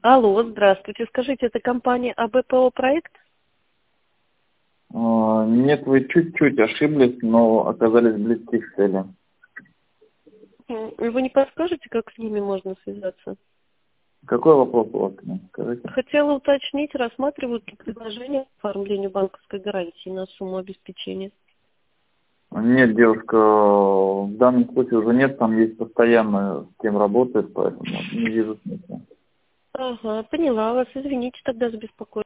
Алло, здравствуйте. Скажите, это компания АБПО проект? Нет, вы чуть-чуть ошиблись, но оказались близки к цели. Вы не подскажете, как с ними можно связаться? Какой вопрос у вас? Скажите. Хотела уточнить, рассматривают ли предложение по оформлению банковской гарантии на сумму обеспечения? Нет, девушка, в данном случае уже нет, там есть постоянно с кем работает, поэтому не вижу смысла. Ага, поняла вас. Извините тогда за беспокойство.